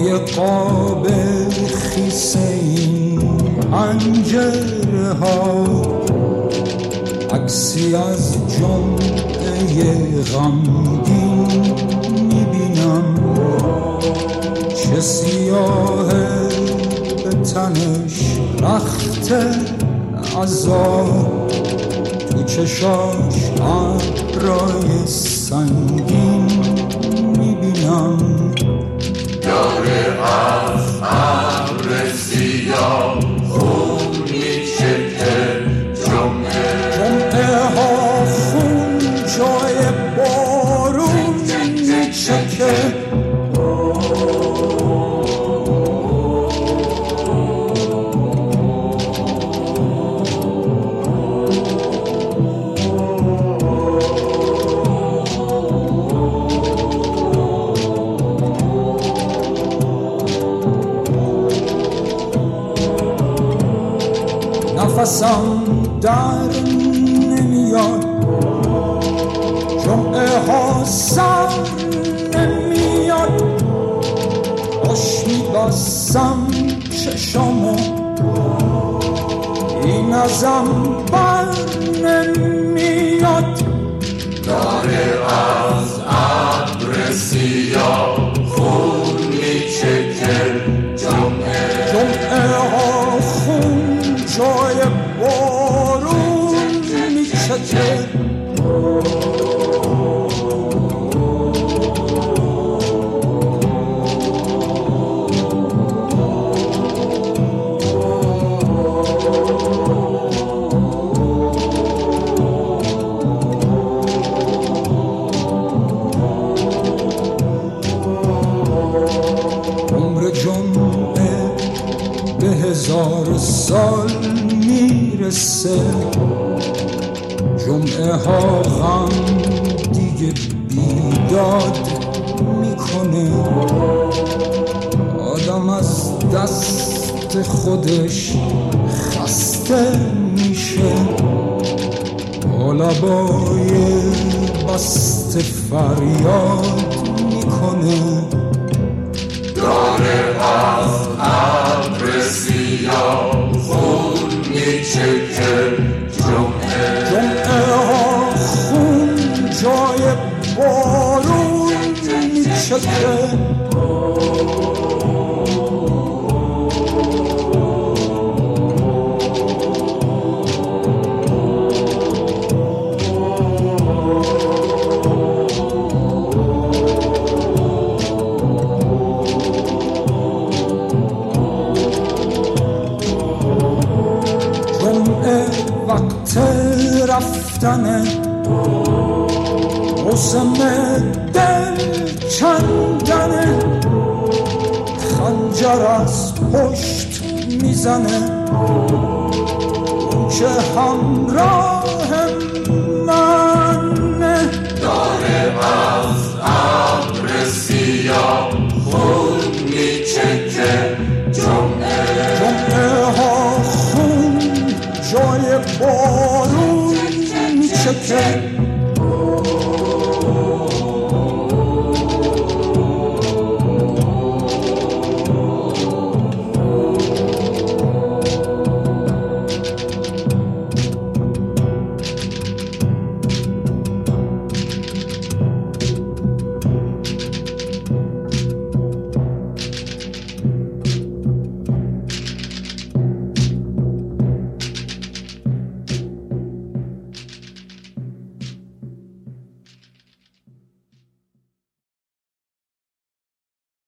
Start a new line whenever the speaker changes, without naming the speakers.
روی قاب خیس این پنجره ها عکسی از جمعه غمگین میبینم، چه سیاهه به تنش رخت عذاب، تو چشاش ابرای سنگین میبینم.
داره از ابر سیاه خون میچکه،
جمعه ها خون جای بارون میچکه. نفسم در نمیاد، جمعه ها سر نمیاد، خوش میبستم چشامو این ازم بر نمیاد.
داره از ابر سیاه خون میچکه،
جمعه ها خون جای بارون میچکه. عمر جمعه به 1000 سال میرسه، جمعه ها غم دیگه بیداد میکنه، آدم از دست خودش خسته میشه، با لبای بسته فریاد میکنه.
داره از ابر سیاه خون میچکه،
جمعه ها خون جای بارون میچکه. وقت رفتنه، موسم دل کندنه، خنجر از پشت میزنه، اون که همراه منه.
داره از ابر سیاه خون میچکه،
جمعه ها خون جای بارون میچکه.